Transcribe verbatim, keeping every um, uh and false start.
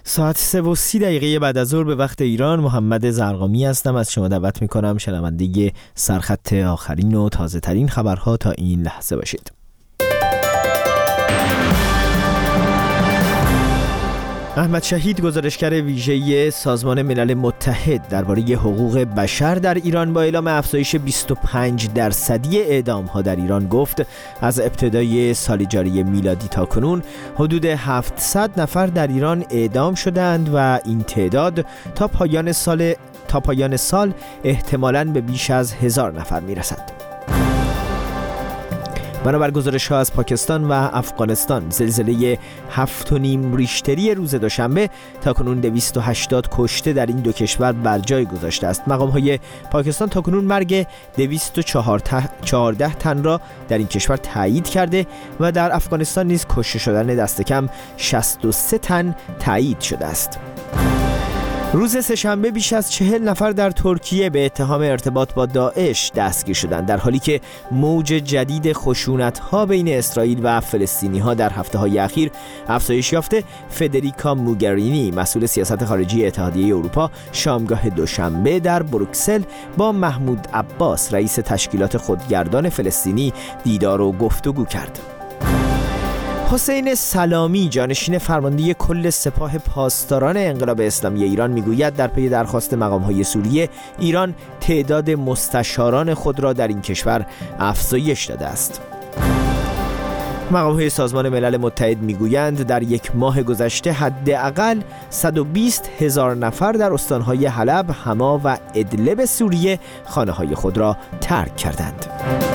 ساعت سه و سی دقیقه بعد از ظهر به وقت ایران، محمد زرقامی هستم. از شما دعوت میکنم شنونده سرخط آخرین و تازه ترین خبرها تا این لحظه باشید. احمد شهید، گزارشگر ویژه سازمان ملل متحد درباره حقوق بشر در ایران، با اعلام افزایش بیست و پنج درصدی اعدام‌ها در ایران گفت از ابتدای سال جاری میلادی تا کنون حدود هفتصد نفر در ایران اعدام شدند و این تعداد تا پایان سال تا پایان سال احتمالاً به بیش از هزار نفر میرسد. بنابر گزارش‌ها از پاکستان و افغانستان، زلزله هفت و نیم ریشتری روز دوشنبه تاکنون دویست و هشتاد کشته در این دو کشور بر جای گذاشته است. مقام‌های پاکستان تاکنون مرگ دویست و چهارده تن را در این کشور تایید کرده و در افغانستان نیز کشته شدن دست کم شصت و سه تن تایید شده است. روز سه‌شنبه بیش از چهل نفر در ترکیه به اتهام ارتباط با داعش دستگیر شدند، در حالی که موج جدید خشونت‌ها بین اسرائیل و فلسطینی‌ها در هفته‌های اخیر افزایش یافته. فدریکا موگرینی، مسئول سیاست خارجی اتحادیه اروپا، شامگاه دوشنبه در بروکسل با محمود عباس، رئیس تشکیلات خودگردان فلسطینی، دیدار و گفتگو کرد. حسین سلامی، جانشین فرمانده کل سپاه پاسداران انقلاب اسلامی ایران، میگوید در پی درخواست مقام‌های سوریه، ایران تعداد مستشاران خود را در این کشور افزایش داده است. مقام‌های سازمان ملل متحد میگویند در یک ماه گذشته حداقل صد و بیست هزار نفر در استان‌های حلب، حما و ادلب سوریه خانه‌های خود را ترک کردند.